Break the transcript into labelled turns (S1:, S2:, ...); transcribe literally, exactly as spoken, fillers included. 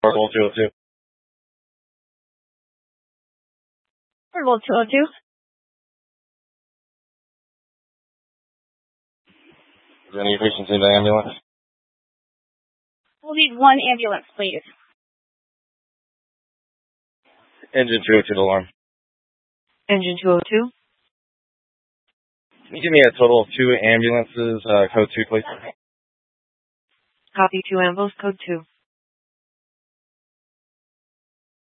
S1: Portable two oh two.
S2: Portable two oh two.
S1: Is there any patients in the ambulance?
S2: We'll need one ambulance, please.
S1: Engine two oh two alarm.
S2: Engine two oh two.
S1: Can you give me a total of two ambulances, uh, code two, please?
S2: Copy two ambulance, code two.